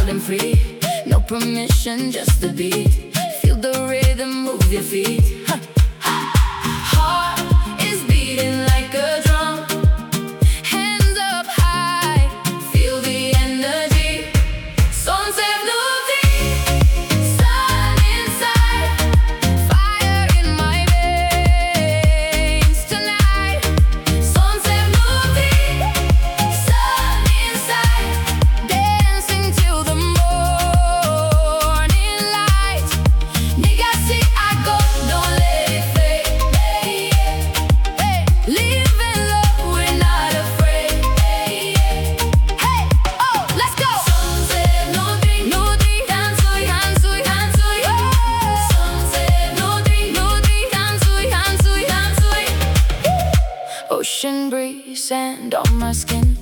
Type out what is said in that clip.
wild and free. No permission, just the beat. Feel the rhythm, move your feet. Heart is beating like a drum. Hands up high, feel the energy. Sunset melody, sun inside, fire in my veins tonight. Sunset melody, sun inside, dancing till the morning light. Nigga, see I go, don't let it fade. Live in love, we're not afraid. Hey, oh, let's go. Sunset melody, 한수이 한수이 한수이. Sunset melody, 한수이 한수이 한수이. Ocean breeze, sand on my skin.